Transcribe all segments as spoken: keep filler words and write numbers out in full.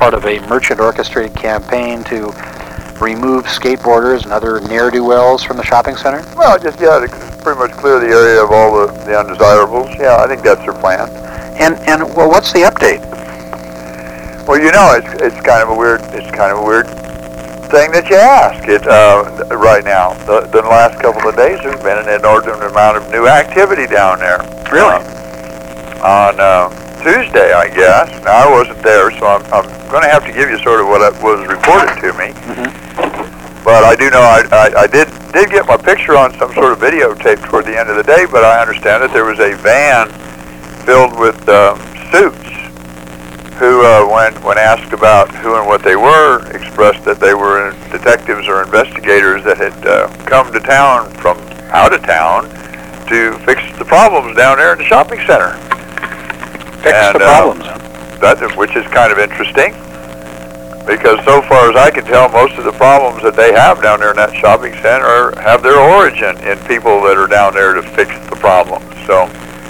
part of a merchant orchestrated campaign to remove skateboarders and other ne'er-do-wells from the shopping center? Well, just, yeah, to pretty much clear the area of all the, the undesirables. Yeah, I think that's their plan. And, and well, what's the update? Well, you know, it's, it's kind of a weird, it's kind of a weird thing that you ask it uh, right now. The, the last couple of days, there's been an inordinate amount of new activity down there. Really? Uh, on uh, Tuesday, I guess. Now, I wasn't there, so I'm, I'm going to have to give you sort of what was reported to me. Mm-hmm. But I do know I, I, I did did get my picture on some sort of videotape toward the end of the day, but I understand that there was a van filled with um, suits who, uh, when, when asked about who and what they were, expressed that they were detectives or investigators that had uh, come to town from out of town to fix the problems down there in the shopping center. Fix and, the problems. Uh, that, which is kind of interesting, because so far as I can tell, most of the problems that they have down there in that shopping center have their origin in people that are down there to fix the problems. So,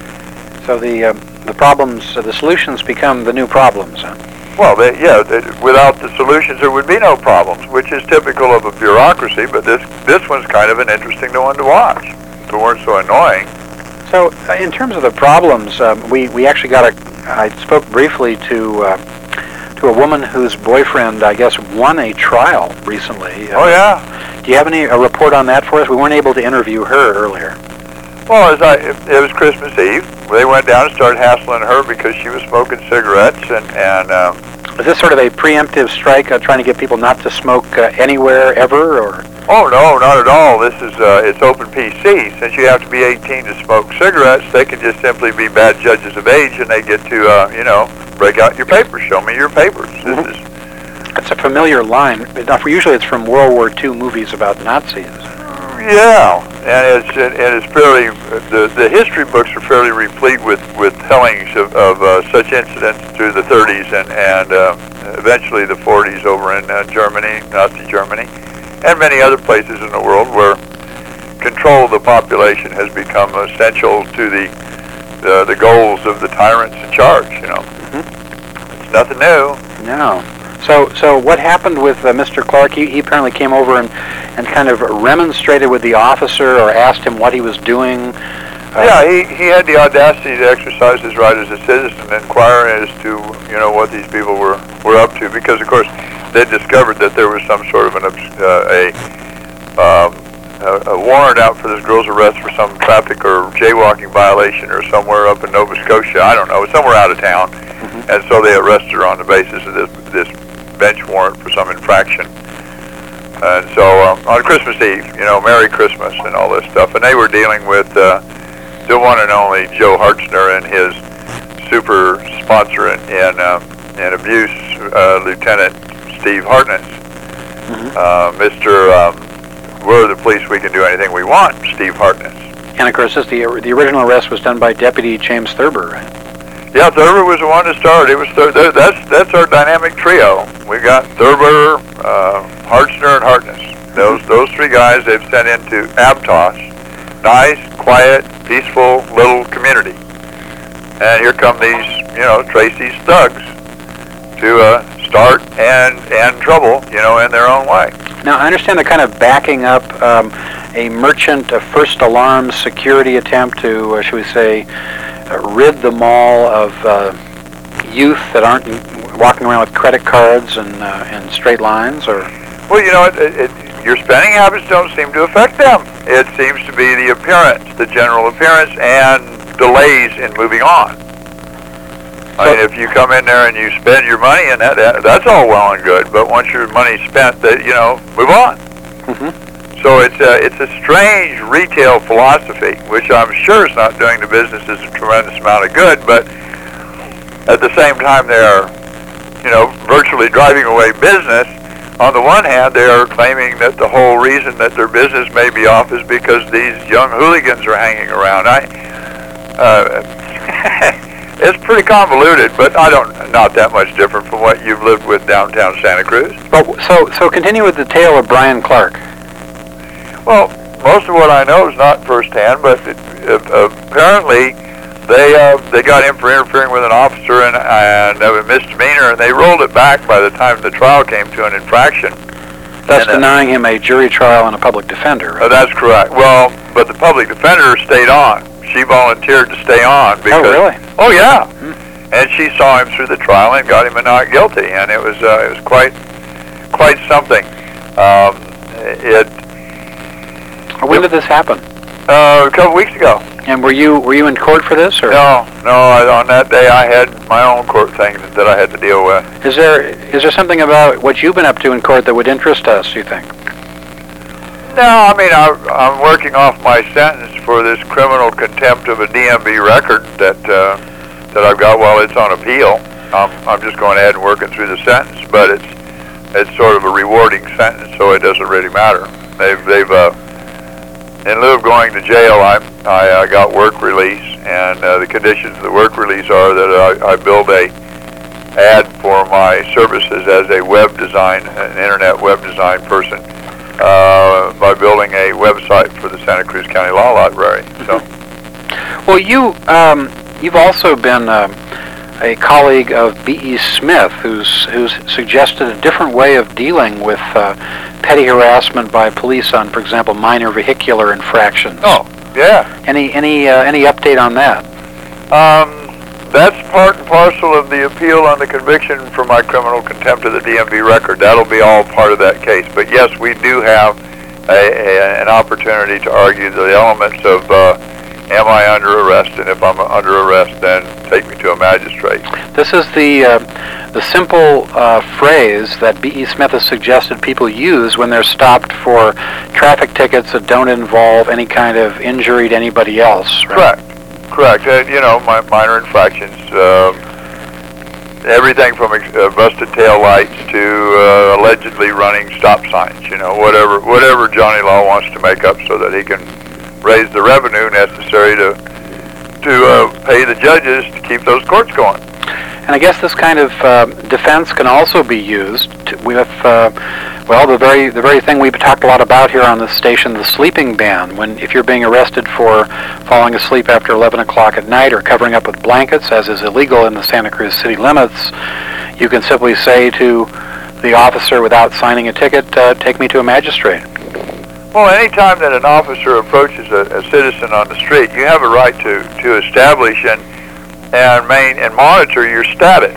so the uh, the problems, uh, the solutions become the new problems. Huh? Well, they, yeah, they, without the solutions, there would be no problems, which is typical of a bureaucracy. But this this one's kind of an interesting one to watch. If it weren't so annoying. So, uh, in terms of the problems, um, we we actually got a. I spoke briefly to. Uh, to a woman whose boyfriend, I guess, won a trial recently. Oh, yeah. Do you have any a report on that for us? We weren't able to interview her earlier. Well, as I, it, it was Christmas Eve. They went down and started hassling her because she was smoking cigarettes. And, and um, is this sort of a preemptive strike, uh, trying to get people not to smoke uh, anywhere, ever, or? Oh, no, not at all. This is, uh, it's open P C. Since you have to be eighteen to smoke cigarettes, they can just simply be bad judges of age, and they get to, uh, you know, break out your papers. Show me your papers. Mm-hmm. This is. It's a familiar line. Usually it's from World War Two movies about Nazis. Yeah, and it's and it's fairly the the history books are fairly replete with with tellings of, of uh, such incidents through the thirties and and uh, eventually the forties over in uh, Germany, Nazi Germany, and many other places in the world where control of the population has become essential to the uh, the goals of the tyrants in charge. You know, mm-hmm. It's nothing new. No. So, so what happened with uh, Mister Clark? He, he apparently came over and, and kind of remonstrated with the officer or asked him what he was doing. Uh, yeah, he, he had the audacity to exercise his right as a citizen and inquire as to, you know, what these people were, were up to, because, of course, they discovered that there was some sort of an uh, a, um, a a warrant out for this girl's arrest for some traffic or jaywalking violation or somewhere up in Nova Scotia. I don't know, somewhere out of town. Mm-hmm. And so they arrested her on the basis of this this bench warrant for some infraction. And so um, on Christmas Eve, you know, Merry Christmas and all this stuff. And they were dealing with uh, the one and only Joe Hartzner and his super sponsor in, in, um, in abuse, uh, Lieutenant Steve Hartnett. Mm-hmm. uh, Mister Um, we're the police, we can do anything we want, Steve Hartnett. And of course, this, the, the original arrest was done by Deputy James Thurber, right? Yeah, Thurber was the one to start. It was Thur- that's that's our dynamic trio. We got Thurber, uh, Hartzner, and Hartnett. Those those three guys they've sent into Aptos, nice, quiet, peaceful little community. And here come these, you know, Tracy's thugs to uh, start and and trouble, you know, in their own way. Now I understand they're kind of backing up um, a merchant, a first alarm security attempt to, uh, should we say, Uh, rid the mall of uh, youth that aren't walking around with credit cards and uh, and straight lines, or? Well, you know, it, it, your spending habits don't seem to affect them. It seems to be the appearance, the general appearance, and delays in moving on. I mean, if you come in there and you spend your money, and that, that that's all well and good, but once your money's spent, that you know, move on. Mm-hmm. So it's a, it's a strange retail philosophy, which I'm sure is not doing the businesses a tremendous amount of good, but at the same time they are, you know, virtually driving away business. On the one hand, they are claiming that the whole reason that their business may be off is because these young hooligans are hanging around. I, uh, it's pretty convoluted, but I don't, not that much different from what you've lived with downtown Santa Cruz. Well, so so continue with the tale of Brian Clark. Well, most of what I know is not firsthand, but it, it, apparently they uh, they got him for interfering with an officer and, and a misdemeanor, and they rolled it back by the time the trial came to an infraction. That's and, uh, denying him a jury trial and a public defender, right? Oh, that's correct. Well, but the public defender stayed on. She volunteered to stay on because. Oh, really? Oh, yeah. Hmm. And she saw him through the trial and got him a not guilty, and it was uh, it was quite quite something. Um, it. When did this happen? Uh, a couple weeks ago. And were you were you in court for this, or No, no. I, on that day, I had my own court things that I had to deal with. is there is there something about what you've been up to in court that would interest us, you think? No, I mean, I, I'm working off my sentence for this criminal contempt of a D M V record that uh, that I've got while it's on appeal. Um, I'm just going ahead and working through the sentence, but it's it's sort of a rewarding sentence, so it doesn't really matter. They've they've uh, in lieu of going to jail, I I, I got work release, and uh, the conditions of the work release are that I, I build a ad for my services as a web design, an internet web design person. Uh, by building a website for the Santa Cruz County Law Library. So, Well, you um, you've also been um, a colleague of B E Smith, who's who's suggested a different way of dealing with uh, petty harassment by police on, for example, minor vehicular infractions. oh, yeah. Any any uh, any update on that? Um, that's part and parcel of the appeal on the conviction for my criminal contempt of the D M V record. That'll be all part of that case. But yes, we do have a, a, an opportunity to argue the elements of uh, am I under arrest, and if I'm under arrest, then take me to a magistrate. This is the uh, the simple uh, phrase that B E Smith has suggested people use when they're stopped for traffic tickets that don't involve any kind of injury to anybody else. Right? Correct. Correct. Uh, you know, my minor infractions, um, everything from uh, busted tail lights to uh, allegedly running stop signs. You know, whatever whatever Johnny Law wants to make up so that he can raise the revenue necessary to to uh, pay the judges to keep those courts going. And I guess this kind of uh, defense can also be used to, with, uh, well, the very the very thing we've talked a lot about here on this station, the sleeping ban. When if you're being arrested for falling asleep after eleven o'clock at night or covering up with blankets, as is illegal in the Santa Cruz city limits, you can simply say to the officer without signing a ticket, uh, take me to a magistrate. Well, any time that an officer approaches a, a citizen on the street, you have a right to, to establish and and main and monitor your status.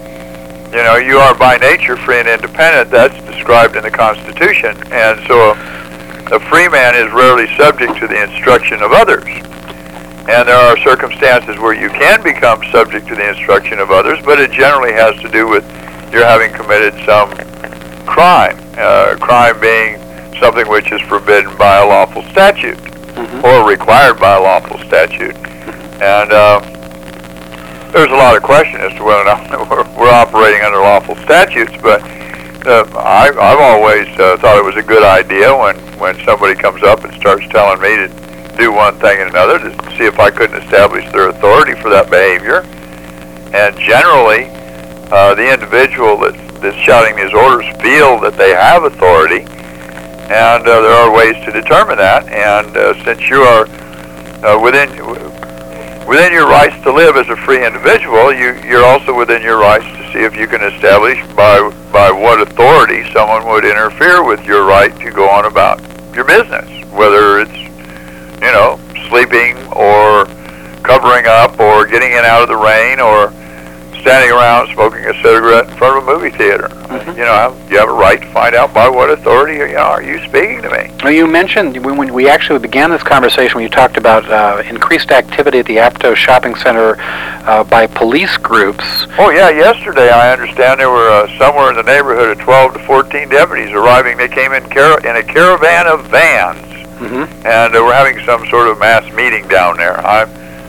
You know, you are by nature free and independent. That's described in the Constitution, and so a, a free man is rarely subject to the instruction of others. And there are circumstances where you can become subject to the instruction of others, but it generally has to do with your having committed some crime. Uh, crime being something which is forbidden by a lawful statute, mm-hmm. or required by a lawful statute. And uh, there's a lot of question as to whether or not we're, we're operating under lawful statutes, but uh, I, I've always uh, thought it was a good idea when, when somebody comes up and starts telling me to do one thing and another to see if I couldn't establish their authority for that behavior. And generally, uh, the individual that, that's shouting these orders feel that they have authority, and uh, there are ways to determine that. And uh, since you are uh, within within your rights to live as a free individual, you, you're also within your rights to see if you can establish by by what authority someone would interfere with your right to go on about your business, whether it's, you know, sleeping or covering up or getting in out of the rain or standing around smoking a cigarette in front of a movie theater. Mm-hmm. You know, you have a right to find out by what authority you know, are you speaking to me. Well, you mentioned, when we actually began this conversation, when you talked about uh, increased activity at the Aptos Shopping Center uh, by police groups. Oh, yeah, yesterday I understand there were uh, somewhere in the neighborhood of twelve to fourteen deputies arriving. They came in, car- in a caravan of vans, mm-hmm. and uh, we're having some sort of mass meeting down there. I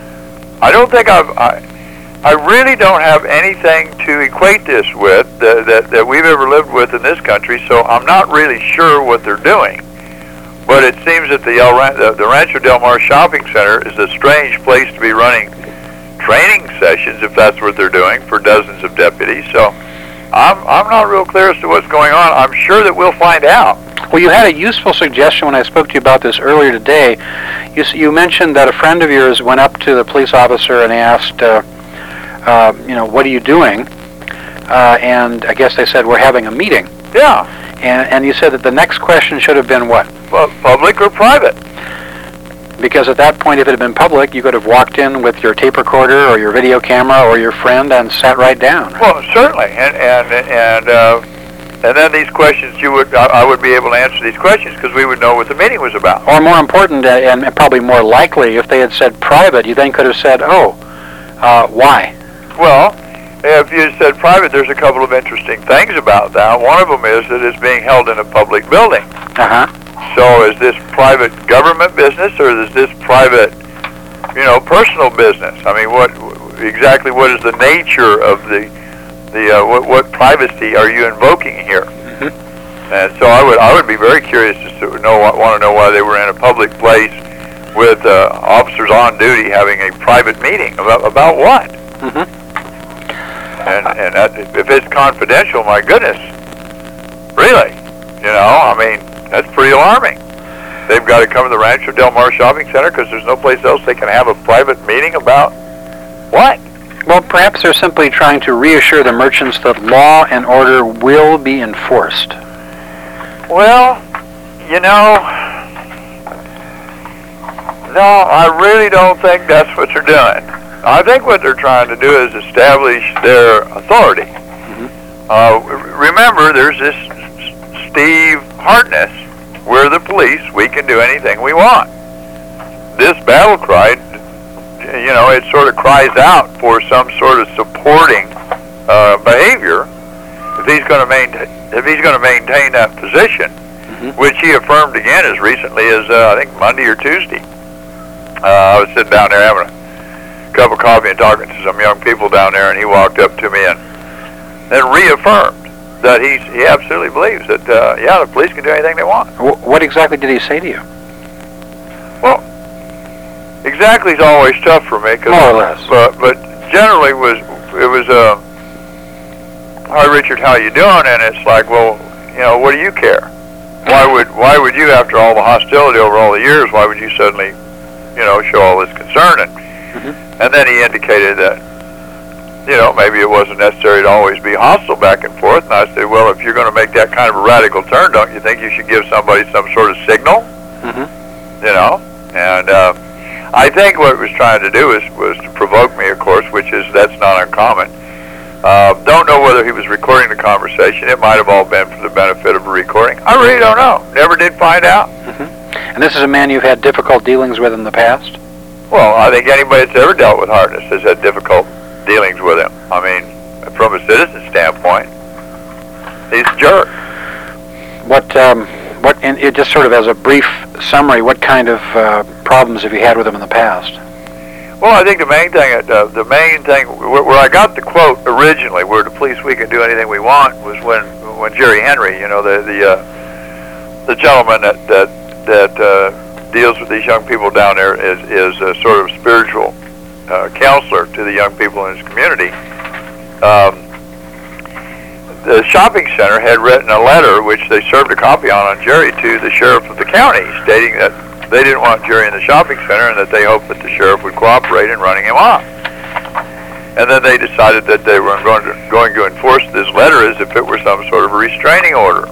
I don't think I've... I, I really don't have anything to equate this with that, that, that we've ever lived with in this country, so I'm not really sure what they're doing. But it seems that the, El Ran- the, the Rancho Del Mar Shopping Center is a strange place to be running training sessions, if that's what they're doing, for dozens of deputies. So I'm, I'm not real clear as to what's going on. I'm sure that we'll find out. Well, you had a useful suggestion when I spoke to you about this earlier today. You, s- you mentioned that a friend of yours went up to the police officer and asked, uh, uh, you know, what are you doing? Uh, and I guess they said, we're having a meeting. Yeah. And, and you said that the next question should have been what? Well, public or private? Because at that point, if it had been public, you could have walked in with your tape recorder or your video camera or your friend and sat right down. Well, certainly, and and and uh, and then these questions, you would I, I would be able to answer these questions because we would know what the meeting was about. Or more important, uh, and probably more likely, if they had said private, you then could have said, oh, uh, why? Well, if you said private, there's a couple of interesting things about that. One of them is that it's being held in a public building. Uh-huh. So is this private government business, or is this private, you know, personal business? I mean, what exactly what is the nature of the the uh, what, what privacy are you invoking here? Mm-hmm. And so I would I would be very curious to know want to know why they were in a public place with uh, officers on duty having a private meeting about about what? Mm-hmm. And and that, if it's confidential, my goodness, really, you know, I mean. That's pretty alarming. They've got to come to the Rancho Del Mar Shopping Center because there's no place else they can have a private meeting about what? Well, perhaps they're simply trying to reassure the merchants that law and order will be enforced. Well, you know, no, I really don't think that's what they're doing. I think what they're trying to do is establish their authority. Mm-hmm. Uh, remember, there's this Steve Hartness, we're the police, we can do anything we want. This battle cry, you know, it sort of cries out for some sort of supporting uh, behavior if he's going to maintain if he's going to maintain that position, mm-hmm. which he affirmed again as recently as uh, I think Monday or Tuesday. Uh, I was sitting down there having a cup of coffee and talking to some young people down there, and he walked up to me and then reaffirmed that he's, he absolutely believes that, uh, yeah, the police can do anything they want. What exactly did he say to you? Well, exactly is always tough for me. Cause More or less. But, but generally was it was, uh, hi, Richard, how you doing? And it's like, well, you know, what do you care? Why would why would you, after all the hostility over all the years, why would you suddenly, you know, show all this concern? And, mm-hmm. and then he indicated that, you know, maybe it wasn't necessary to always be hostile back and forth. And I said, well, if you're going to make that kind of a radical turn, don't you think you should give somebody some sort of signal? Mm-hmm. You know? And uh, I think what it was trying to do is was to provoke me, of course, which is, that's not uncommon. Uh, don't know whether he was recording the conversation. It might have all been for the benefit of a recording. I really don't know. Never did find out. Mm-hmm. And this is a man you've had difficult dealings with in the past? Well, I think anybody that's ever dealt with Hartness has had difficult dealings with him. I mean, from a citizen standpoint, he's a jerk. What, um, what, and it just sort of as a brief summary, what kind of uh, problems have you had with him in the past? Well, I think the main thing, uh, the main thing, where, where I got the quote originally, where the police, we can do anything we want, was when, when Jerry Henry, you know, the the uh, the gentleman that that that uh, deals with these young people down there, is is a sort of spiritual uh, counselor to the young people in his community. Um, the shopping center had written a letter, which they served a copy on on Jerry, to the sheriff of the county, stating that they didn't want Jerry in the shopping center and that they hoped that the sheriff would cooperate in running him off. And then they decided that they were going to, going to enforce this letter as if it were some sort of a restraining order.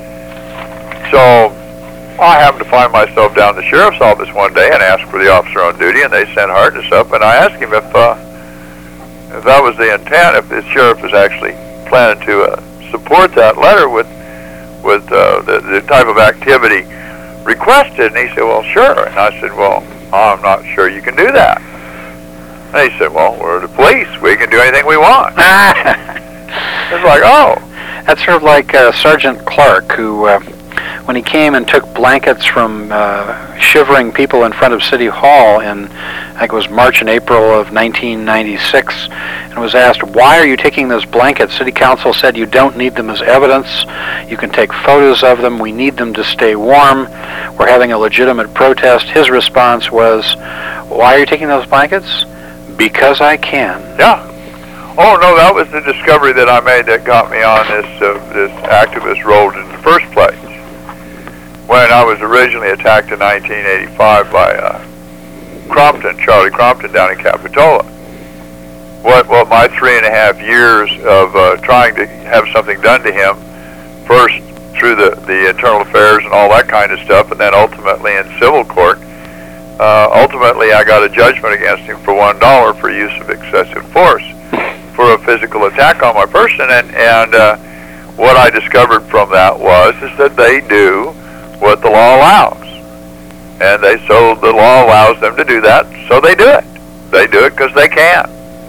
So I happened to find myself down at the sheriff's office one day and asked for the officer on duty, and they sent Hartness up, and I asked him if, uh, if that was the intent, if the sheriff was actually planning to uh, support that letter with, with uh, the, the type of activity requested. And he said, well, sure. And I said, well, I'm not sure you can do that. And he said, well, we're the police. We can do anything we want. It's like, oh. That's sort of like uh, Sergeant Clark, who, uh, when he came and took blankets from uh, shivering people in front of City Hall in, I think it was March and April of nineteen ninety-six, and was asked, why are you taking those blankets? City Council said you don't need them as evidence. You can take photos of them. We need them to stay warm. We're having a legitimate protest. His response was, why are you taking those blankets? Because I can. Yeah. Oh, no, that was the discovery that I made that got me on this uh, this activist road in the first place. when I was originally attacked in nineteen eighty-five by uh, Crompton, Charlie Crompton down in Capitola. What, what my three and a half years of uh, trying to have something done to him, first through the, the internal affairs and all that kind of stuff, and then ultimately in civil court, uh, ultimately I got a judgment against him for one dollar for use of excessive force for a physical attack on my person, and, and uh, what I discovered from that was is that they do what the law allows. And they so the law allows them to do that, so they do it. They do it because they can.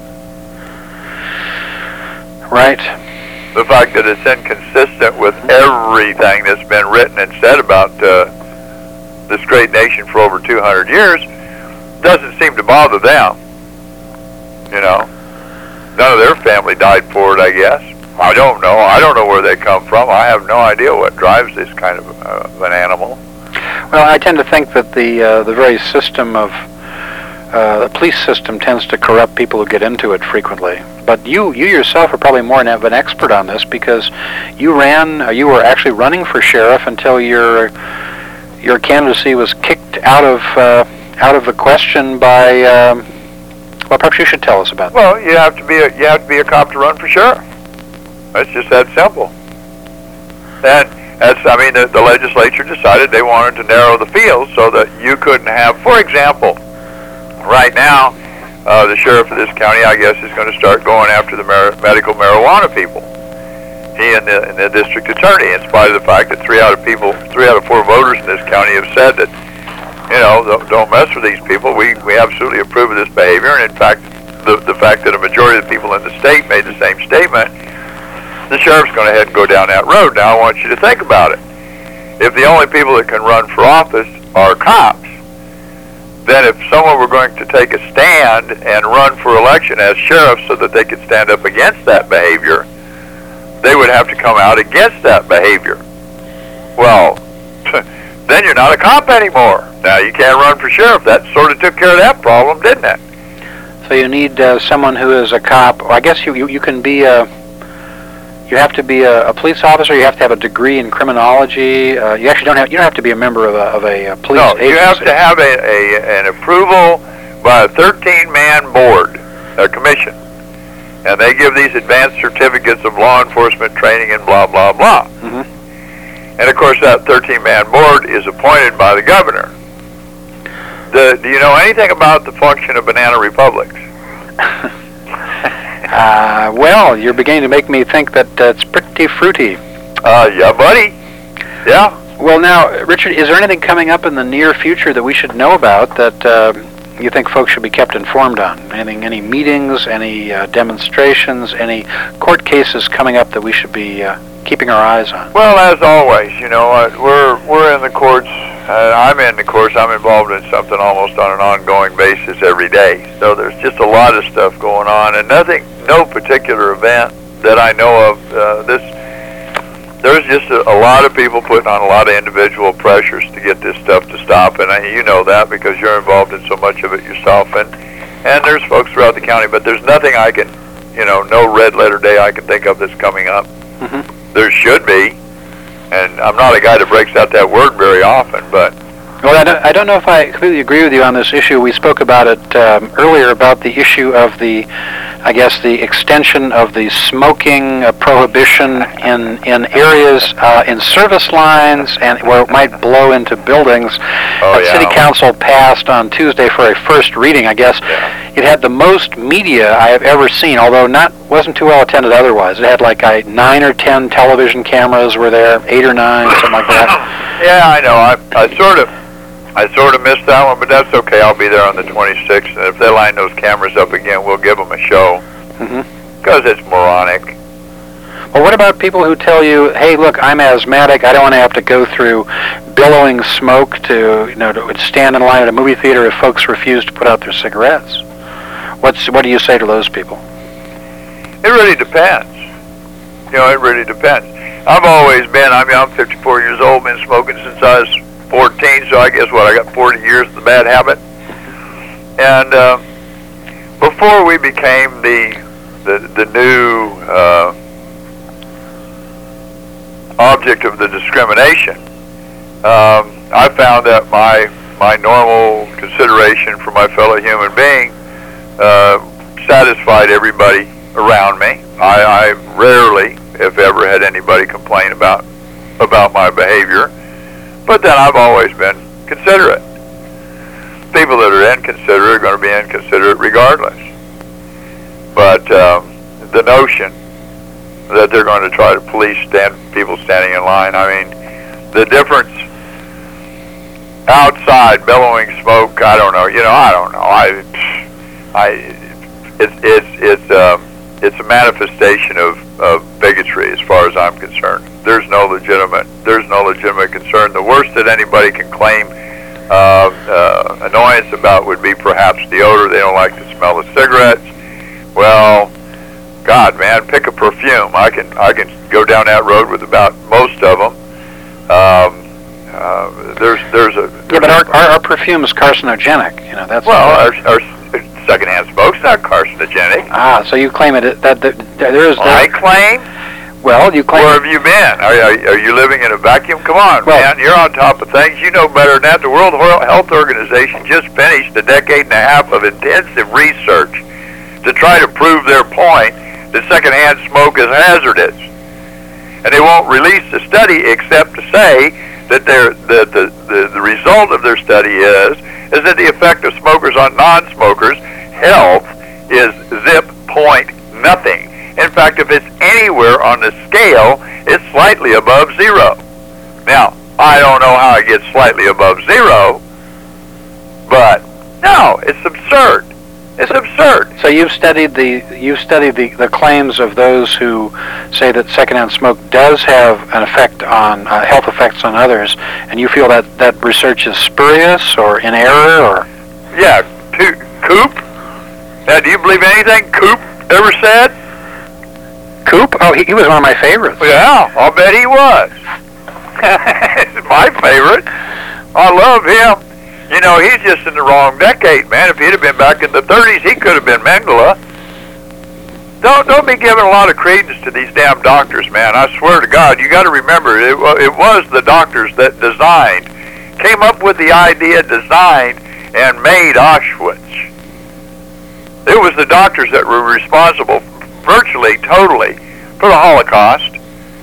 Right. The fact that it's inconsistent with everything that's been written and said about uh, this great nation for over two hundred years doesn't seem to bother them. You know, none of their family died for it, I guess. I don't know. I don't know where they come from. I have no idea what drives this kind of uh, an animal. Well, I tend to think that the uh, the very system of uh, the police system tends to corrupt people who get into it frequently. But you you yourself are probably more of an expert on this because you ran, uh, you were actually running for sheriff until your your candidacy was kicked out of uh, out of the question by. Um, well, perhaps you should tell us about that. Well, you have to be a, you have to be a cop to run for sheriff. It's just that simple. And that's, I mean, the, the legislature decided they wanted to narrow the field so that you couldn't have, for example, right now, uh, the sheriff of this county, I guess, is going to start going after the mar medical marijuana people. He and the, and the district attorney, in spite of the fact that three out of people, three out of four voters in this county have said that, you know, don't, don't mess with these people. We we absolutely approve of this behavior, and in fact, the the fact that a majority of the people in the state made the same statement. The sheriff's going to head and go down that road. Now, I want you to think about it. If the only people that can run for office are cops, then if someone were going to take a stand and run for election as sheriff so that they could stand up against that behavior, they would have to come out against that behavior. Well, then you're not a cop anymore. Now, you can't run for sheriff. That sort of took care of that problem, didn't it? So you need uh, someone who is a cop. Or I guess you, you, you can be a... You have to be a, a police officer. You have to have a degree in criminology. Uh, you actually don't have. You don't have to be a member of a, of a, a police no, agency. You have to have a, a an approval by a thirteen man board, a commission, and they give these advanced certificates of law enforcement training and blah blah blah. Mm-hmm. And of course, that thirteen man board is appointed by the governor. The, do you know anything about the function of banana republics? Uh, well, you're beginning to make me think that uh, it's pretty fruity. Uh, yeah, buddy. Yeah. Well, now, Richard, is there anything coming up in the near future that we should know about that uh, you think folks should be kept informed on? Anything, any meetings, any uh, demonstrations, any court cases coming up that we should be uh, keeping our eyes on? Well, as always, you know, uh, we're we're in the courts. Uh, I'm in the courts. I'm involved in something almost on an ongoing basis every day. So there's just a lot of stuff going on, and nothing, no particular event that I know of. Uh, this there's just a, a lot of people putting on a lot of individual pressures to get this stuff to stop, and I, you know that because you're involved in so much of it yourself. And and there's folks throughout the county, but there's nothing I can, you know, no red letter day I can think of that's coming up. Mm-hmm. There should be. And I'm not a guy that breaks out that word very often, but... Well, I don't, I don't know if I completely agree with you on this issue. We spoke about it um, earlier about the issue of the, I guess, the extension of the smoking uh, prohibition in, in areas, uh, in service lines, and where it might blow into buildings. Oh, that yeah. City Council passed on Tuesday for a first reading, I guess. Yeah. It had the most media I have ever seen, although not wasn't too well attended otherwise. It had like a nine or ten television cameras were there, eight or nine, something like that. Yeah, I know. I, I sort of, I sort of missed that one, but that's okay. I'll be there on the twenty-sixth, and if they line those cameras up again, we'll give them a show. Mm-hmm. Because it's moronic. Well, what about people who tell you, "Hey, look, I'm asthmatic. I don't want to have to go through billowing smoke to, you know, to stand in line at a movie theater if folks refuse to put out their cigarettes." What's what do you say to those people? It really depends. You know, it really depends. I've always been, I mean, I'm fifty-four years old, been smoking since I was fourteen, so I guess what, I got forty years of the bad habit. And uh, before we became the the, the new uh, object of the discrimination, um, I found that my my normal consideration for my fellow human being uh, satisfied everybody around me. I, I rarely, if ever, had anybody complain about about my behavior. But then I've always been considerate. People that are inconsiderate are going to be inconsiderate regardless. But um, the notion that they're going to try to police stand people standing in line, I mean, the difference outside bellowing smoke, I don't know. You know, I don't know. I, I, it's it's it's um, it's a manifestation of, of bigotry as far as I'm concerned. There's no legitimate there's no legitimate concern. The worst that anybody can claim uh, uh, annoyance about would be perhaps the odor. They don't like the smell of cigarettes. Well, God, man, pick a perfume. I can I can go down that road with about most of them. Um, uh, there's there's a there's yeah, but our, our our perfume is carcinogenic. You know, that's well, our, our secondhand smoke's not carcinogenic. Ah, so you claim it that, that, that there is. I claim. Well, you claim. Where have you been? Are, are, are you living in a vacuum? Come on, well, man. You're on top of things. You know better than that. The World Health Organization just finished a decade and a half of intensive research to try to prove their point that secondhand smoke is hazardous. And they won't release the study except to say that their, the, the, the, the result of their study is, is that the effect of smokers on non-smokers' health is zip point nothing. In fact, if it's anywhere on the scale, it's slightly above zero. Now, I don't know how it gets slightly above zero, but no, it's absurd. It's absurd. So you've studied the you've studied the, the claims of those who say that secondhand smoke does have an effect on uh, health effects on others, and you feel that that research is spurious or in error, or yeah, to, Coop. Now, do you believe anything Coop ever said? Coop? Oh, he, he was one of my favorites. Yeah, I'll bet he was. He's my favorite. I love him. You know, he's just in the wrong decade, man. If he'd have been back in the thirties, he could have been Mengele. Don't don't be giving a lot of credence to these damn doctors, man. I swear to God, you got to remember, it, it was the doctors that designed, came up with the idea, designed, and made Auschwitz. It was the doctors that were responsible, virtually, totally, for the Holocaust.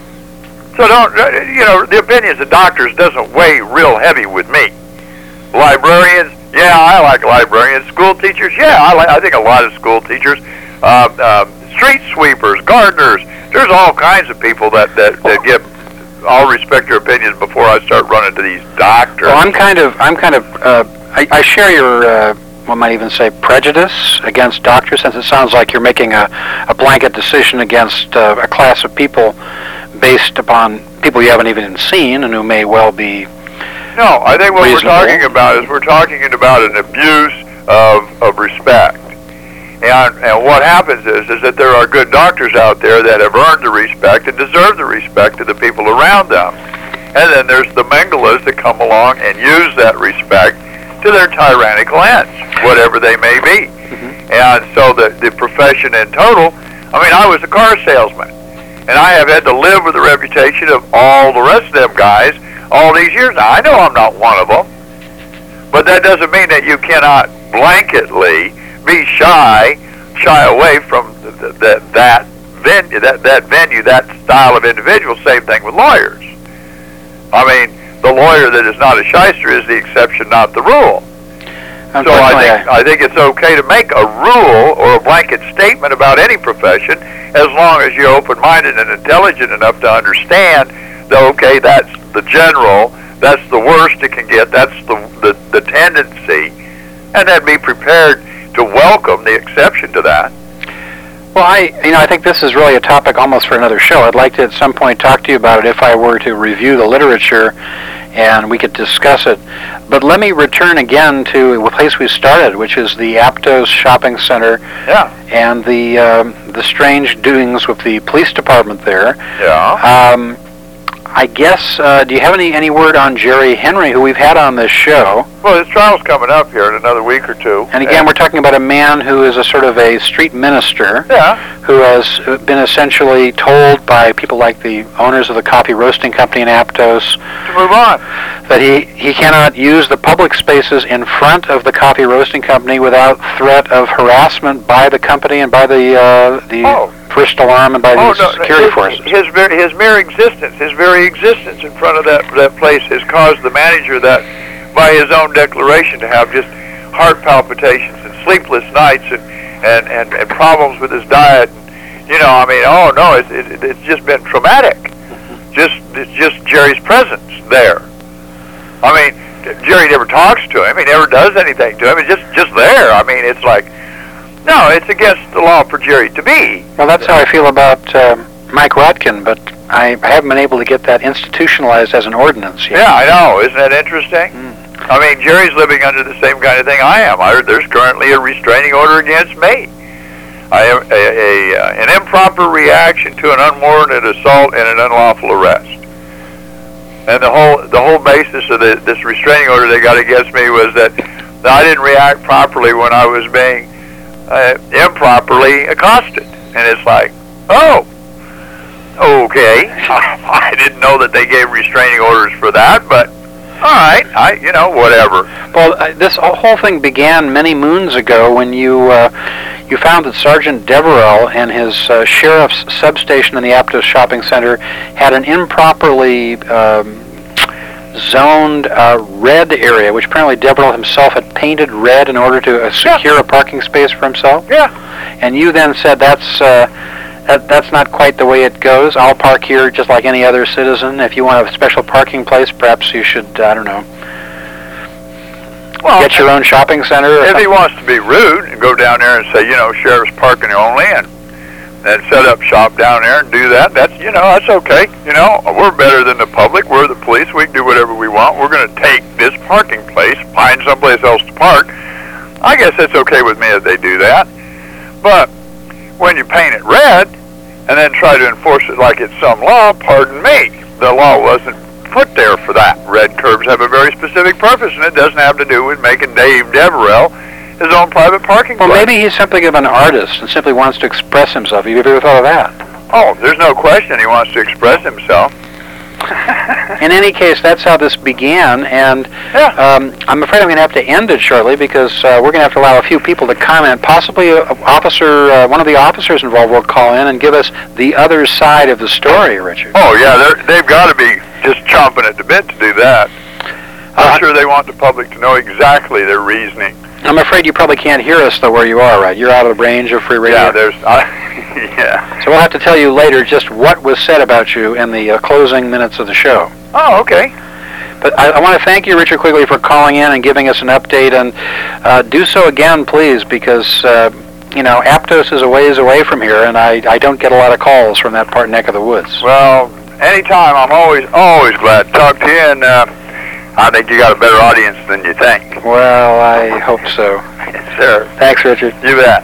So don't, you know, the opinions of doctors doesn't weigh real heavy with me. Librarians, yeah, I like librarians. School teachers, yeah, I like. I think a lot of school teachers, uh, uh, street sweepers, gardeners. There's all kinds of people that that, that get. I'll respect your opinions before I start running to these doctors. Well, I'm kind of, I'm kind of, uh, I, I share your, uh, one might even say, prejudice against doctors, since it sounds like you're making a, a blanket decision against uh, a class of people based upon people you haven't even seen and who may well be. No, I think what reasonable. we're talking about is we're talking about an abuse of, of respect. And, and what happens is, is that there are good doctors out there that have earned the respect and deserve the respect of the people around them. And then there's the Mengeles that come along and use that respect to their tyrannical ends, whatever they may be. Mm-hmm. And so the, the profession in total, I mean, I was a car salesman. And I have had to live with the reputation of all the rest of them guys all these years. Now, I know I'm not one of them, but that doesn't mean that you cannot blanketly be shy, shy away from the, the, that venue, that, that venue, that style of individual. Same thing with lawyers. I mean, the lawyer that is not a shyster is the exception, not the rule. So I think I think it's okay to make a rule or a blanket statement about any profession, as long as you're open-minded and intelligent enough to understand that, okay, that's the general, that's the worst it can get, that's the, the, the tendency, and then be prepared to welcome the exception to that. Well, I, you know, I think this is really a topic almost for another show. I'd like to at some point talk to you about it if I were to review the literature and we could discuss it. But let me return again to the place we started, which is the Aptos Shopping Center. Yeah. And the um, the strange doings with the police department there. Yeah. Um, I guess, uh, do you have any, any word on Jerry Henry, who we've had on this show? Well, his trial's coming up here in another week or two. And again, and we're talking about a man who is a sort of a street minister, yeah. who has been essentially told by people like the owners of the coffee roasting company in Aptos to move on, that he, he cannot use the public spaces in front of the coffee roasting company without threat of harassment by the company and by the uh, the oh. first alarm and by oh, the no, security his, forces. His, very, his mere existence, his very existence in front of that, that place has caused the manager that, by his own declaration, to have just heart palpitations and sleepless nights and, and, and, and problems with his diet. And, you know, I mean, oh no, it's, it, it's just been traumatic. Mm-hmm. Just it's just Jerry's presence there. I mean, Jerry never talks to him. He never does anything to him. He's just, just there. I mean, it's like, no, it's against the law for Jerry to be. Well, that's how I feel about uh, Mike Rotkin, but I haven't been able to get that institutionalized as an ordinance yet. Yeah, I know. Isn't that interesting? Mm. I mean, Jerry's living under the same kind of thing I am. I, there's currently a restraining order against me. I have a, a, a, an improper reaction to an unwarranted assault and an unlawful arrest. And the whole the whole basis of the, this restraining order they got against me was that I didn't react properly when I was being uh, improperly accosted. And it's like, oh, okay. I didn't know that they gave restraining orders for that, but all right, I you know whatever. Well, uh, this whole thing began many moons ago when you uh, you found that Sergeant Deverell and his uh, sheriff's substation in the Aptos Shopping Center had an improperly um, zoned uh, red area, which apparently Deverell himself had painted red in order to uh, secure yeah. a parking space for himself. Yeah. And you then said that's. Uh, That, that's not quite the way it goes. I'll park here just like any other citizen. If you want a special parking place, perhaps you should, I don't know, well, get your own shopping center. If he wants to be rude and go down there and say, you know, sheriff's parking only, and and set up shop down there and do that, that's, you know, that's okay. You know, we're better than the public. We're the police. We can do whatever we want. We're going to take this parking place, find someplace else to park. I guess it's okay with me if they do that. But when you paint it red and then try to enforce it like it's some law, pardon me, the law wasn't put there for that. Red curbs have a very specific purpose, and it doesn't have to do with making Dave Deverell his own private parking well, place. Well, maybe he's something of an artist and simply wants to express himself. Have you ever thought of that? Oh, there's no question he wants to express himself. In any case, that's how this began, and yeah. um, I'm afraid I'm going to have to end it shortly because uh, we're going to have to allow a few people to comment. Possibly a, a officer, uh, one of the officers involved will call in and give us the other side of the story, Richard. Oh, yeah, they're, they've got to be just chomping at the bit to do that. I'm uh, sure they want the public to know exactly their reasoning. I'm afraid you probably can't hear us, though, where you are, right? You're out of the range of free radio. Yeah, there's... I, yeah. So we'll have to tell you later just what was said about you in the uh, closing minutes of the show. Oh, okay. But I, I want to thank you, Richard Quigley, for calling in and giving us an update, and uh, do so again, please, because, uh, you know, Aptos is a ways away from here, and I, I don't get a lot of calls from that part neck of the woods. Well, anytime, I'm always, always glad to talk to you, and uh, I think you got a better audience than you think. Well, I hope so. Yes, sir. Thanks, Richard. You bet.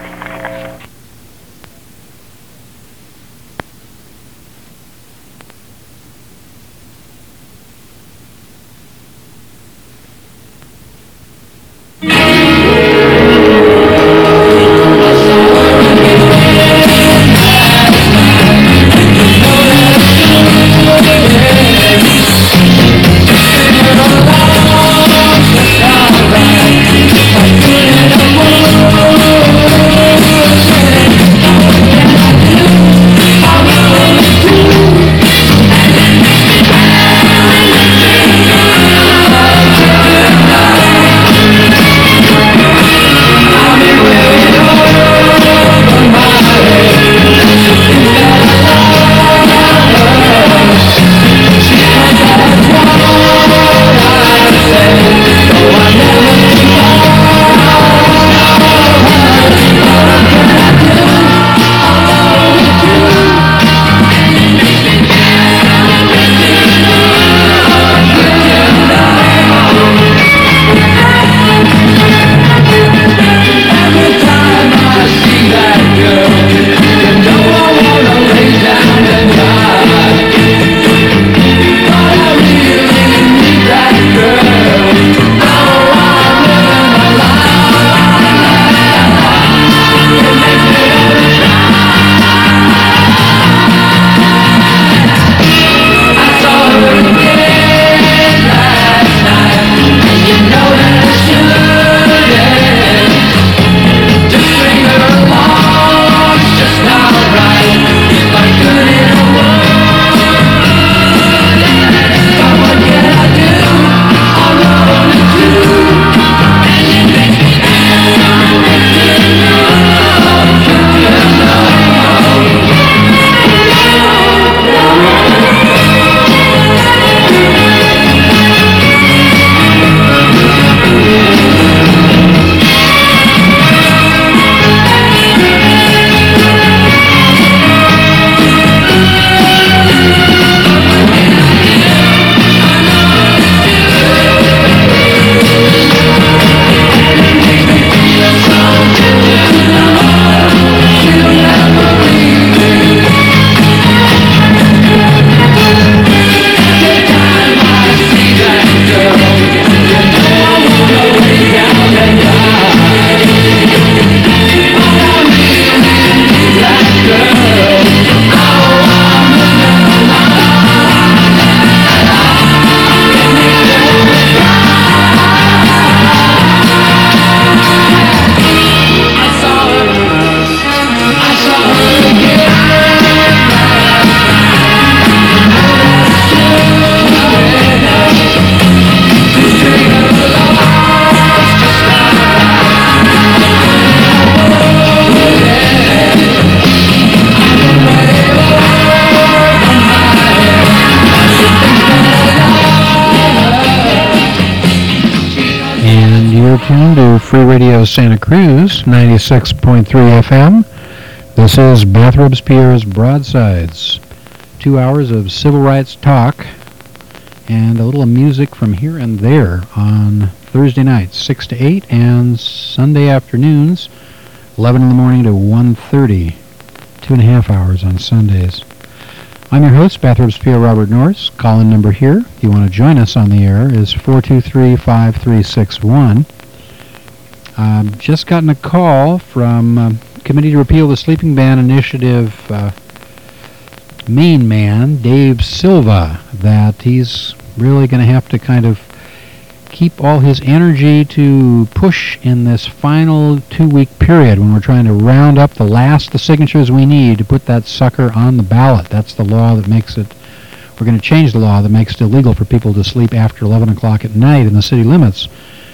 tuned to Free Radio Santa Cruz, ninety-six point three F M. This is Bathrobes Pierre's Broadsides. Two hours of civil rights talk and a little music from here and there on Thursday nights, six to eight, and Sunday afternoons, eleven in the morning to one thirty. Two and a half hours on Sundays. I'm your host, Bathrobes Pierre Robert Norris. Call-in number here, if you want to join us on the air, is four two three, five three six one. Um, just gotten a call from uh, Committee to Repeal the Sleeping Ban Initiative uh, main man, Dave Silva, that he's really going to have to kind of keep all his energy to push in this final two-week period when we're trying to round up the last the signatures we need to put that sucker on the ballot. That's the law that makes it, we're going to change the law that makes it illegal for people to sleep after eleven o'clock at night in the city limits.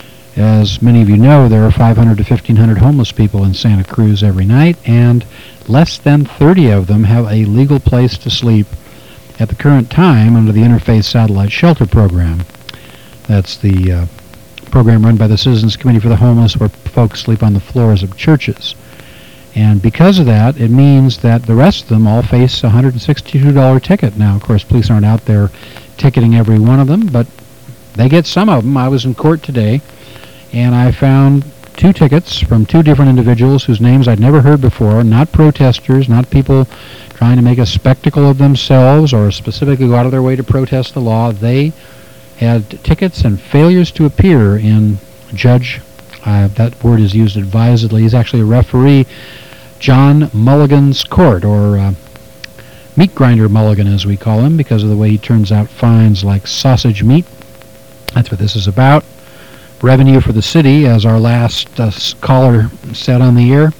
As many of you know, there are five hundred to fifteen hundred homeless people in Santa Cruz every night, and less than thirty of them have a legal place to sleep at the current time under the Interfaith Satellite Shelter Program. That's the uh, program run by the Citizens Committee for the Homeless, where folks sleep on the floors of churches. And because of that, it means that the rest of them all face a one hundred sixty-two dollars ticket. Now, of course, police aren't out there ticketing every one of them, but they get some of them. I was in court today, and I found two tickets from two different individuals whose names I'd never heard before, not protesters, not people trying to make a spectacle of themselves or specifically go out of their way to protest the law. They had tickets and failures to appear in Judge, uh, that word is used advisedly, he's actually a referee, John Mulligan's court, or uh, meat grinder Mulligan as we call him, because of the way he turns out fines like sausage meat. That's what this is about. Revenue for the city, as our last uh, caller said on the air.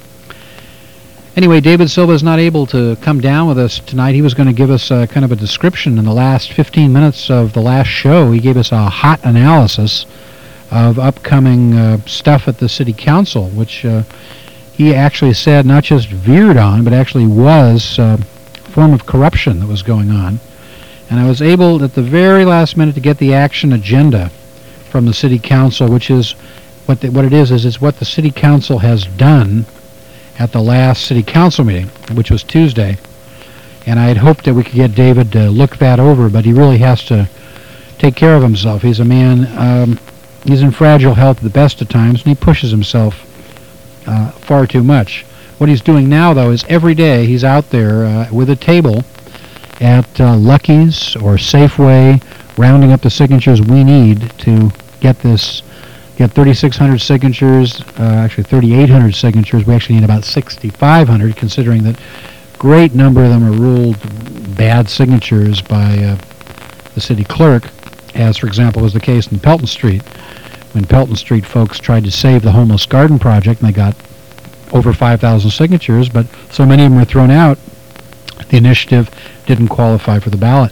Anyway, David Silva is not able to come down with us tonight. He was going to give us a, kind of a description in the last fifteen minutes of the last show. He gave us a hot analysis of upcoming uh, stuff at the city council, which uh, he actually said not just veered on, but actually was uh, a form of corruption that was going on. And I was able at the very last minute to get the action agenda from the city council, which is what the, what it is is it's what the city council has done at the last city council meeting, which was Tuesday. And I had hoped that we could get David to look that over, but he really has to take care of himself. He's a man, um, he's in fragile health at the best of times, and he pushes himself uh, far too much. What he's doing now, though, is every day he's out there uh, with a table at uh, Lucky's or Safeway, rounding up the signatures we need to get this, get thirty-six hundred signatures, uh, actually thirty-eight hundred signatures. We actually need about sixty-five hundred, considering that a great number of them are ruled bad signatures by uh, the city clerk, as, for example, was the case in Pelton Street, when Pelton Street folks tried to save the homeless garden project, and they got over five thousand signatures, but so many of them were thrown out, the initiative didn't qualify for the ballot.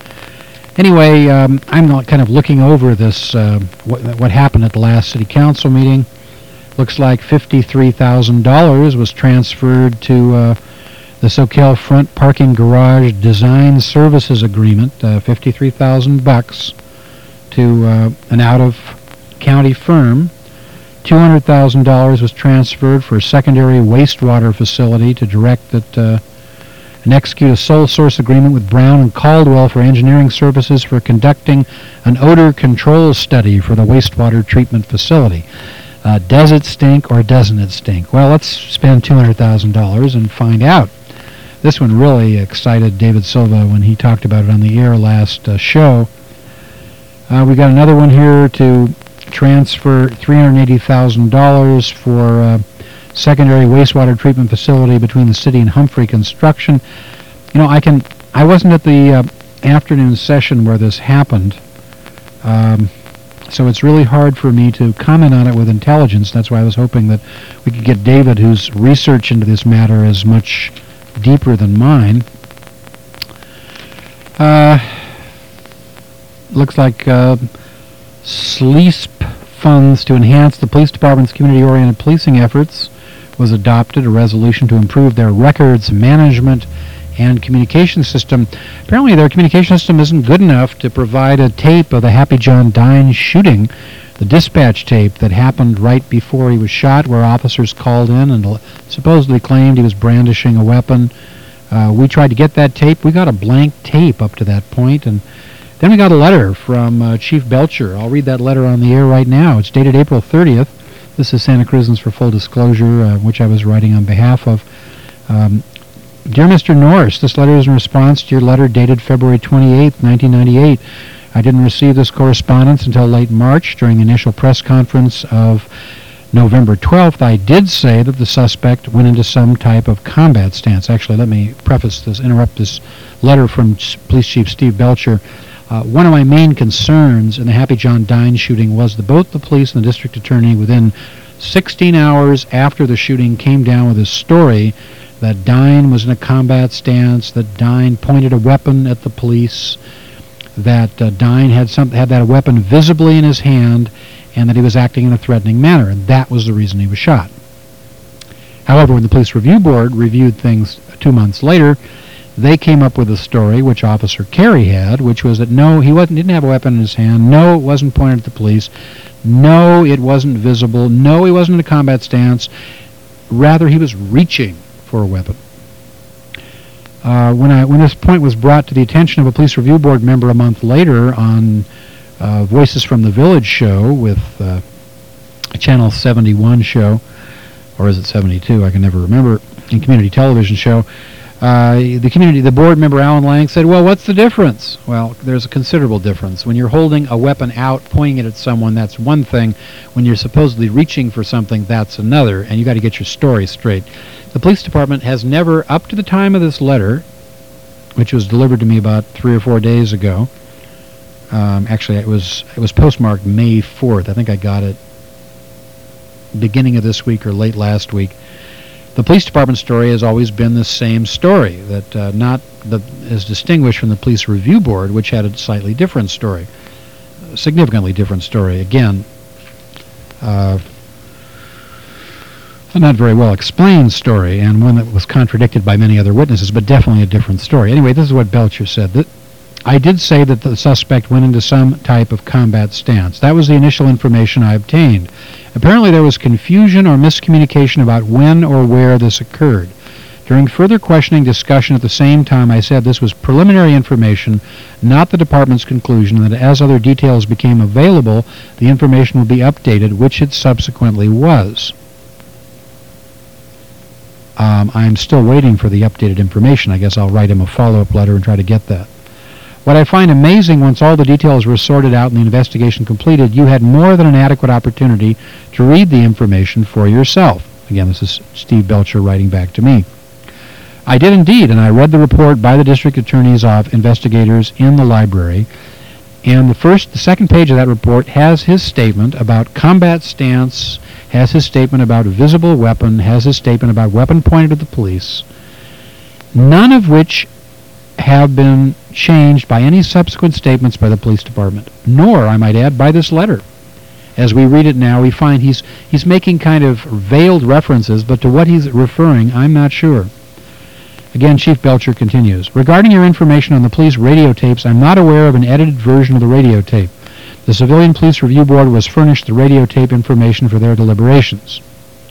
Anyway, um, I'm not kind of looking over this, uh, what, what happened at the last city council meeting. Looks like fifty-three thousand dollars was transferred to uh, the Soquel Front Parking Garage Design Services Agreement, uh, fifty-three thousand bucks to uh, an out-of-county firm. two hundred thousand dollars was transferred for a secondary wastewater facility to direct that uh, and execute a sole source agreement with Brown and Caldwell for engineering services for conducting an odor control study for the wastewater treatment facility. Uh, does it stink or doesn't it stink? Well, let's spend two hundred thousand dollars and find out. This one really excited David Silva when he talked about it on the air last uh, show. Uh, we got another one here to transfer three hundred eighty thousand dollars for uh, secondary wastewater treatment facility between the city and Humphrey Construction. You know, I can. I wasn't at the uh, afternoon session where this happened, um, so it's really hard for me to comment on it with intelligence. That's why I was hoping that we could get David, whose research into this matter is much deeper than mine. Uh, looks like uh, SLEASP funds to enhance the police department's community-oriented policing efforts was adopted, a resolution to improve their records management and communication system. Apparently their communication system isn't good enough to provide a tape of the Happy John Dine shooting the dispatch tape that happened right before he was shot, where officers called in and l- supposedly claimed he was brandishing a weapon. Uh, we tried to get that tape. We got a blank tape up to that point, and then we got a letter from uh, Chief Belcher. I'll read that letter on the air right now. It's dated April thirtieth. This is Santa Cruzans for Full Disclosure, uh, which I was writing on behalf of. Um, Dear Mister Norris, this letter is in response to your letter dated February twenty-eighth, nineteen ninety-eight. I didn't receive this correspondence until late March during the initial press conference of November twelfth. I did say that the suspect went into some type of combat stance. Actually, let me preface this, interrupt this letter from Police Chief Steve Belcher. Uh, one of my main concerns in the Happy John Dine shooting was that both the police and the district attorney, within sixteen hours after the shooting, came down with a story that Dine was in a combat stance, that Dine pointed a weapon at the police, that uh, Dine had some had that weapon visibly in his hand, and that he was acting in a threatening manner, and that was the reason he was shot. However, when the Police Review Board reviewed things two months later, they came up with a story which Officer Carey had, which was that no, he wasn't didn't have a weapon in his hand, no, it wasn't pointed at the police, no, it wasn't visible, no, he wasn't in a combat stance, rather he was reaching for a weapon. Uh, when I when this point was brought to the attention of a Police Review Board member a month later on uh, Voices from the Village show with uh, Channel seventy-one show, or is it seventy-two? I can never remember. In community television show, uh, the community the board member Alan Lang said, "Well, what's the difference?" Well, there's a considerable difference. When you're holding a weapon out, pointing it at someone, that's one thing. When you're supposedly reaching for something, that's another. And you got to get your story straight. The police department has never, up to the time of this letter, which was delivered to me about three or four days ago. Um, actually, it was it was postmarked May fourth. I think I got it beginning of this week or late last week. The police department story has always been the same story, that uh, not the, as distinguished from the Police Review Board, which had a slightly different story, a significantly different story. Again, uh, a not very well explained story, and one that was contradicted by many other witnesses, but definitely a different story. Anyway, this is what Belcher said. That I did say that the suspect went into some type of combat stance. That was the initial information I obtained. Apparently there was confusion or miscommunication about when or where this occurred. During further questioning discussion at the same time, I said this was preliminary information, not the department's conclusion, and that as other details became available, the information would be updated, which it subsequently was. Um, I'm still waiting for the updated information. I guess I'll write him a follow-up letter and try to get that. What I find amazing, once all the details were sorted out and the investigation completed, you had more than an adequate opportunity to read the information for yourself. Again, this is Steve Belcher writing back to me. I did indeed, and I read the report by the district attorney's office investigators in the library, and the first, the second page of that report has his statement about combat stance, has his statement about a visible weapon, has his statement about weapon pointed at the police, none of which have been changed by any subsequent statements by the police department, nor, I might add, by this letter. As we read it now, we find he's he's making kind of veiled references, but to what he's referring, I'm not sure. Again, Chief Belcher continues, regarding your information on the police radio tapes, I'm not aware of an edited version of the radio tape. The Civilian Police Review Board was furnished the radio tape information for their deliberations.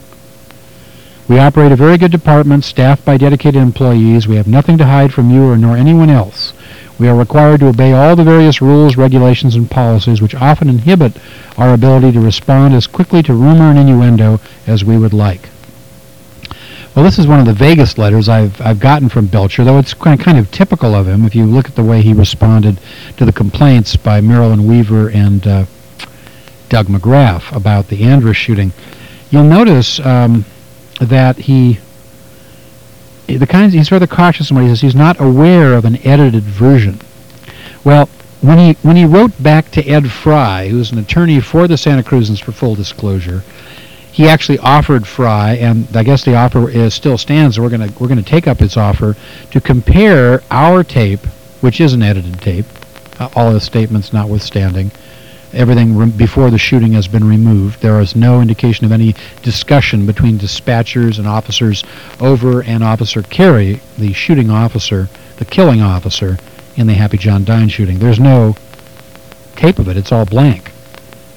We operate a very good department, staffed by dedicated employees. We have nothing to hide from you or nor anyone else. We are required to obey all the various rules, regulations, and policies which often inhibit our ability to respond as quickly to rumor and innuendo as we would like. Well, this is one of the vaguest letters I've I've gotten from Belcher, though it's kind of, kind of typical of him if you look at the way he responded to the complaints by Marilyn Weaver and uh, Doug McGrath about the Andrus shooting. You'll notice um, that he, the kinds, he's rather cautious in what he says. He's not aware of an edited version. Well, when he when he wrote back to Ed Fry, who's an attorney for the Santa Cruzans for full disclosure, he actually offered Fry, and I guess the offer is, still stands. So we're gonna we're gonna take up his offer to compare our tape, which is an edited tape, uh, all his statements notwithstanding. Everything re- before the shooting has been removed. There is no indication of any discussion between dispatchers and officers over and Officer Carey, the shooting officer, the killing officer in the Happy John Dine shooting. There's no tape of it. It's all blank.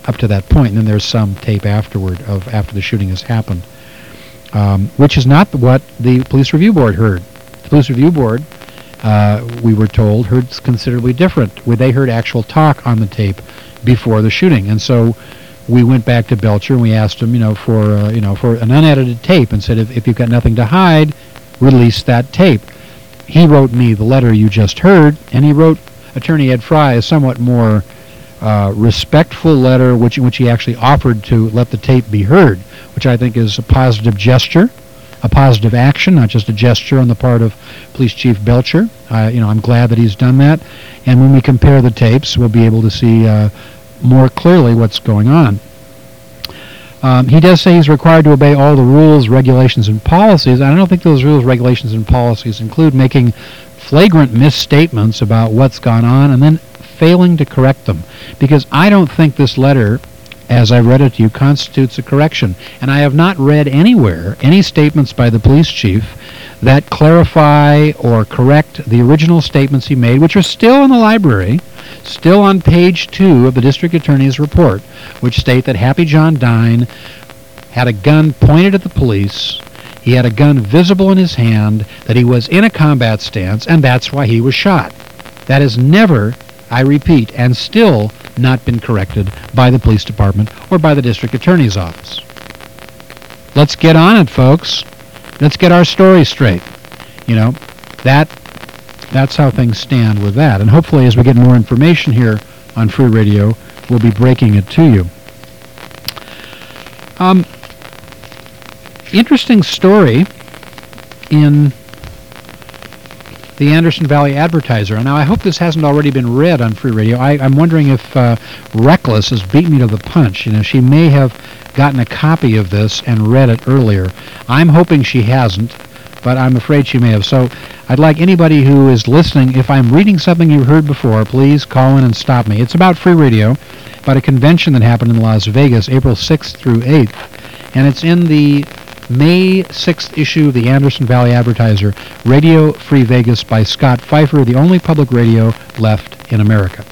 up to that point, and then there's some tape afterward of after the shooting has happened, um, which is not what the Police Review Board heard. The Police Review Board, uh, we were told, heard considerably different, where they heard actual talk on the tape before the shooting, and so we went back to Belcher and we asked him, you know, for uh, you know for an unedited tape, and said, if, if you've got nothing to hide, release that tape. He wrote me the letter you just heard, and he wrote Attorney Ed Fry a somewhat more uh, respectful letter, which which he actually offered to let the tape be heard, which I think is a positive gesture, a positive action, not just a gesture on the part of Police Chief Belcher. Uh, you know, I'm glad that he's done that, and when we compare the tapes, we'll be able to see uh, more clearly what's going on. Um, he does say he's required to obey all the rules, regulations, and policies. I don't think those rules, regulations, and policies include making flagrant misstatements about what's gone on and then failing to correct them. Because I don't think this letter, as I read it to you, constitutes a correction. And I have not read anywhere any statements by the police chief that clarify or correct the original statements he made, which are still in the library, still on page two of the district attorney's report, which state that Happy John Dine had a gun pointed at the police, he had a gun visible in his hand, that he was in a combat stance, and that's why he was shot. That has never, I repeat, and still not been corrected by the police department or by the district attorney's office. Let's get on it, folks. Let's get our story straight. You know, that that's how things stand with that. And hopefully as we get more information here on Free Radio, we'll be breaking it to you. Um, interesting story in the Anderson Valley Advertiser. Now, I hope this hasn't already been read on Free Radio. I, I'm wondering if uh, Reckless has beat me to the punch. You know, she may have gotten a copy of this and read it earlier. I'm hoping she hasn't, but I'm afraid she may have. So I'd like anybody who is listening, if I'm reading something you've heard before, please call in and stop me. It's about Free Radio, about a convention that happened in Las Vegas, April sixth through eighth, and it's in the May sixth issue of the Anderson Valley Advertiser, Radio Free Vegas by Scott Pfeiffer, the only public radio left in America.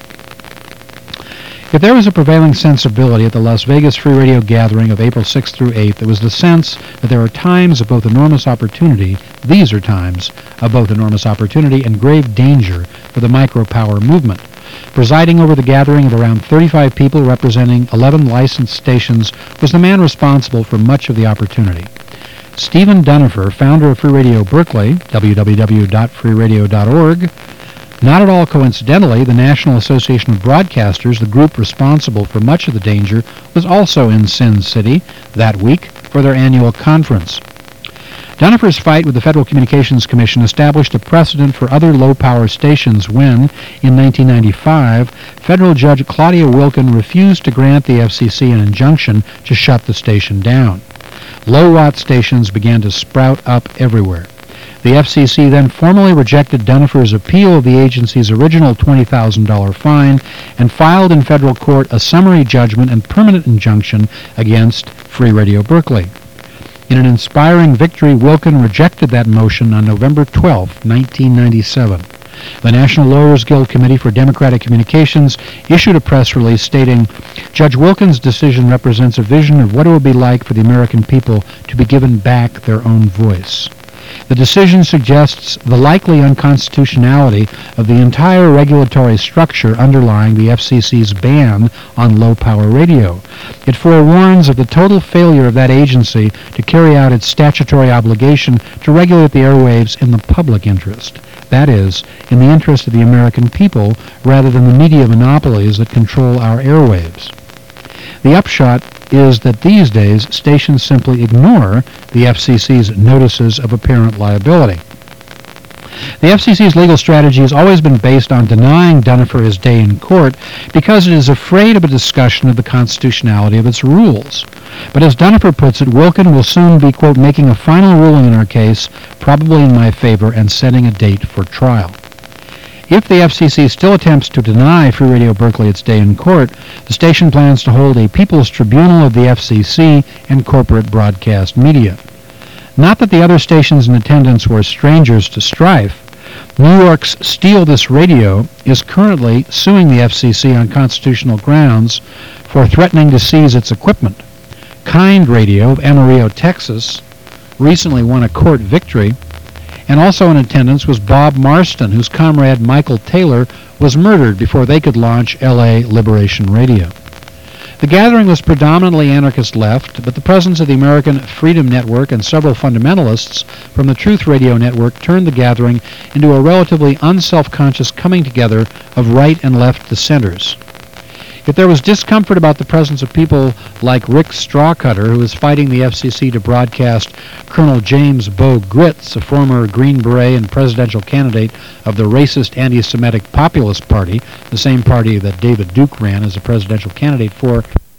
If there was a prevailing sensibility at the Las Vegas Free Radio gathering of April sixth through eighth, it was the sense that there are times of both enormous opportunity, these are times of both enormous opportunity and grave danger for the micropower movement. Presiding over the gathering of around thirty-five people representing eleven licensed stations was the man responsible for much of the opportunity. Stephen Dunifer, founder of Free Radio Berkeley, w w w dot free radio dot org, not at all coincidentally, the National Association of Broadcasters, the group responsible for much of the danger, was also in Sin City that week for their annual conference. Dunifer's fight with the Federal Communications Commission established a precedent for other low-power stations when, in nineteen ninety-five, federal judge Claudia Wilken refused to grant the F C C an injunction to shut the station down. Low-watt stations began to sprout up everywhere. The F C C then formally rejected Dunifer's appeal of the agency's original twenty thousand dollars fine and filed in federal court a summary judgment and permanent injunction against Free Radio Berkeley. In an inspiring victory, Wilken rejected that motion on November twelfth, nineteen ninety-seven. The National Lawyers Guild Committee for Democratic Communications issued a press release stating, Judge Wilken's decision represents a vision of what it would be like for the American people to be given back their own voice. The decision suggests the likely unconstitutionality of the entire regulatory structure underlying the F C C's ban on low-power radio. It forewarns of the total failure of that agency to carry out its statutory obligation to regulate the airwaves in the public interest. That is, in the interest of the American people, rather than the media monopolies that control our airwaves. The upshot is that these days stations simply ignore the F C C's notices of apparent liability. The F C C's legal strategy has always been based on denying Dunifer his day in court because it is afraid of a discussion of the constitutionality of its rules. But as Dunifer puts it, Wilken will soon be, quote, making a final ruling in our case, probably in my favor, and setting a date for trial. If the F C C still attempts to deny Free Radio Berkeley its day in court, the station plans to hold a People's Tribunal of the F C C and corporate broadcast media. Not that the other stations in attendance were strangers to strife. New York's Steal This Radio is currently suing the F C C on constitutional grounds for threatening to seize its equipment. Kind Radio of Amarillo, Texas, recently won a court victory, and also in attendance was Bob Marston, whose comrade Michael Taylor was murdered before they could launch L A Liberation Radio. The gathering was predominantly anarchist left, but the presence of the American Freedom Network and several fundamentalists from the Truth Radio Network turned the gathering into a relatively unself-conscious coming together of right and left dissenters. If there was discomfort about the presence of people like Rick Strawcutter, who was fighting the F C C to broadcast Colonel James Bo Gritz, a former Green Beret and presidential candidate of the racist anti-Semitic Populist Party, the same party that David Duke ran as a presidential candidate for,